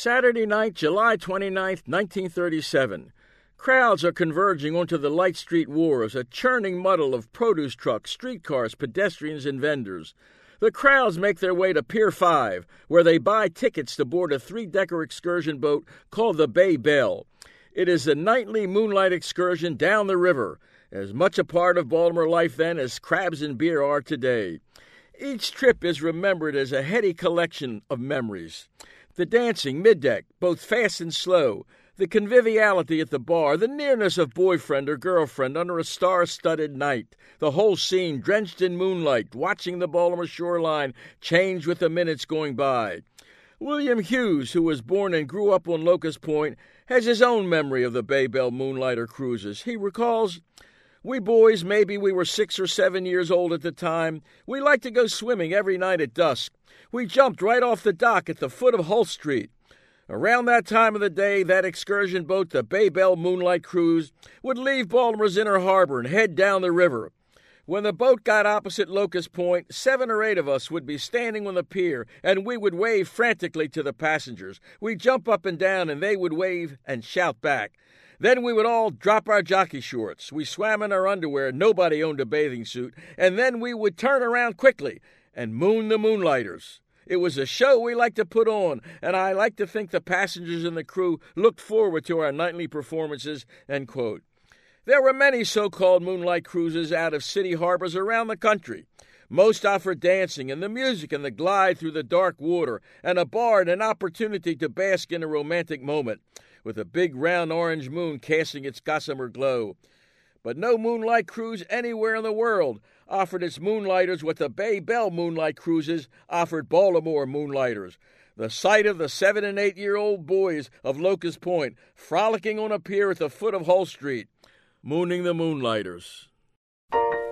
Saturday night, July 29th, 1937. Crowds are converging onto the Light Street Wharves, a churning muddle of produce trucks, streetcars, pedestrians, and vendors. The crowds make their way to Pier 5, where they buy tickets to board a three-decker excursion boat called the Bay Belle. It is a nightly moonlight excursion down the river, as much a part of Baltimore life then as crabs and beer are today. Each trip is remembered as a heady collection of memories. The dancing middeck, both fast and slow, the conviviality at the bar, the nearness of boyfriend or girlfriend under a star-studded night, the whole scene drenched in moonlight, watching the Baltimore shoreline change with the minutes going by. William Hughes, who was born and grew up on Locust Point, has his own memory of the Bay Belle moonlighter cruises. He recalls, "We boys, maybe we were 6 or 7 years old at the time, we liked to go swimming every night at dusk. We jumped right off the dock at the foot of Hull Street. Around that time of the day, that excursion boat, the Bay Belle Moonlight Cruise, would leave Baltimore's inner harbor and head down the river. When the boat got opposite Locust Point, 7 or 8 of us would be standing on the pier, and we would wave frantically to the passengers. We'd jump up and down, and they would wave and shout back. Then we would all drop our jockey shorts. We swam in our underwear. Nobody owned a bathing suit. And then we would turn around quickly and moon the moonlighters. It was a show we liked to put on, and I like to think the passengers and the crew looked forward to our nightly performances," end quote. There were many so-called moonlight cruises out of city harbors around the country. Most offered dancing and the music and the glide through the dark water, and a bar and an opportunity to bask in a romantic moment, with a big round orange moon casting its gossamer glow. But no moonlight cruise anywhere in the world offered its moonlighters what the Bay Belle moonlight cruises offered Baltimore moonlighters. The sight of the 7- and 8-year-old boys of Locust Point frolicking on a pier at the foot of Hull Street, mooning the moonlighters.